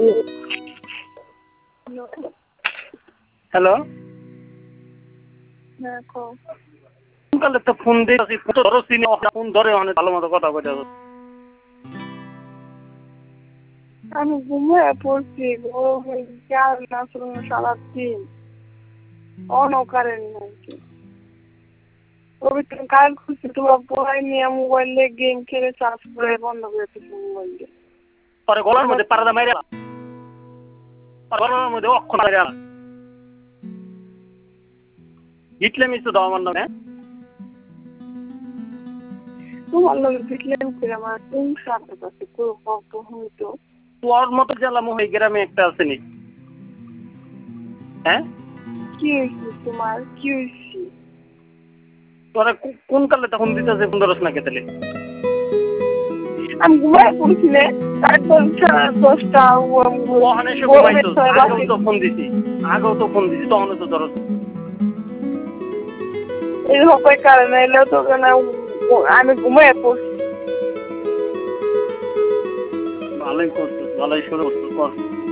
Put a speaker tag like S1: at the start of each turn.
S1: Hello,
S2: কালে তো phone দিয়েছি, ধরো চিনি ফোন ধরে অনেক ভালো মতো কথা বলে।
S1: আমি ঘুমিয়ে পড়ছি, খেয়াল না শুনুন সারাদিন অনকারেন্ট নাকি তুমি কারেন্ট খুঁজছি, তোমার বই নিয়ে মোবাইলে গেম খেলে চার্জ করে বন্ধ করে দিচ্ছি মোবাইল দিয়ে।
S2: পরে গলার মধ্যে পাড়া মাইরে গলার মধ্যে অক্ষর মাইরে ইটলে মিশতে দাও আমার নামে।
S1: তোমার লোক দেখলে আমার কোন সাথে আছে পুরো কত হইতো
S2: তোর মতো জেলা মহি গ্রামে একটা আসেনি। হ্যাঁ,
S1: কি হয়েছে তোমার, কি হয়েছে?
S2: তোরা কোন কালে তখন দিতেছে 15 না কেতেলে?
S1: আমি ঘুমায় পড়ছিলে তারপর 10টা
S2: আগেও তো ফোন দিছি তখন তো ধরো
S1: এরকম কারণে এলেও তো আমি ঘুমায় পড়ছি।
S2: ভালোই করছিস, ভালোই শুরু করছিস।